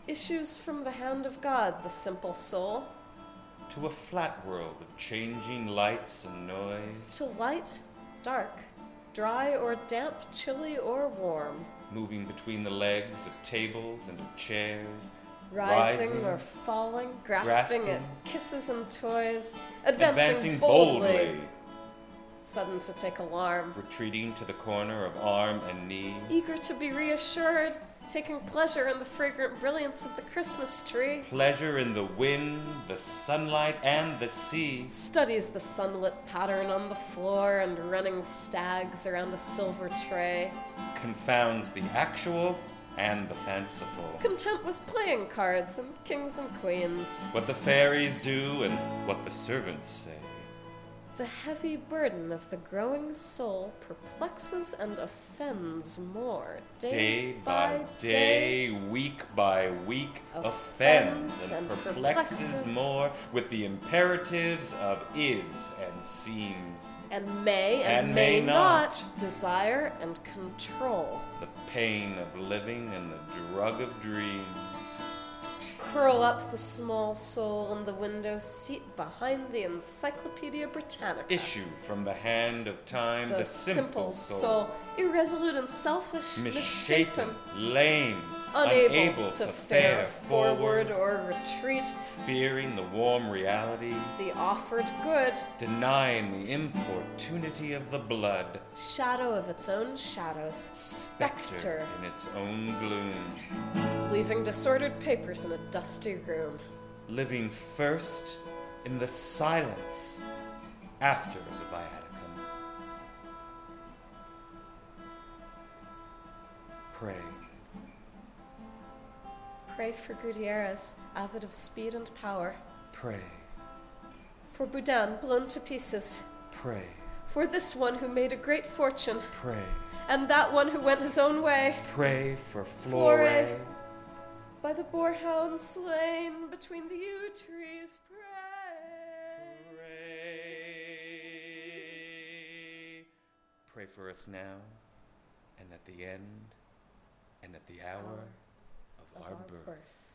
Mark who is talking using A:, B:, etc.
A: issues from the hand of God, the simple soul.
B: To a flat world of changing lights and noise.
A: To light, dark, dry or damp, chilly or warm.
B: Moving between the legs of tables and of chairs.
A: Rising or falling, grasping at kisses and toys. Advancing
B: boldly.
A: Sudden to take alarm.
B: Retreating to the corner of arm and knee.
A: Eager to be reassured. Taking pleasure in the fragrant brilliance of the Christmas tree.
B: Pleasure in the wind, the sunlight, and the sea.
A: Studies the sunlit pattern on the floor and running stags around a silver tray.
B: Confounds the actual and the fanciful.
A: Content with playing cards and kings and queens.
B: What the fairies do and what the servants say.
A: The heavy burden of the growing soul perplexes and offends more.
B: Day by day, week by week, offends and perplexes more with the imperatives of is and seems.
A: And may not desire and control.
B: The pain of living and the drug of dreams.
A: Curl up the small soul in the window seat behind the Encyclopedia Britannica.
B: Issue from the hand of time the simple soul.
A: Irresolute and selfish,
B: misshapen, lame,
A: unable to fare forward or retreat.
B: Fearing the warm reality,
A: the offered good.
B: Denying the importunity of the blood.
A: Shadow of its own shadows. Spectre
B: in its own gloom.
A: Leaving disordered papers in a dusty room.
B: Living first in the silence after the viaticum. Pray.
A: Pray for Gutierrez, avid of speed and power.
B: Pray.
A: For Boudin, blown to pieces.
B: Pray.
A: For this one who made a great fortune.
B: Pray.
A: And that one who went his own way.
B: Pray for Flore.
A: By the boarhound slain between the yew trees, pray.
B: Pray. Pray for us now, and at the end, and at the hour of our birth.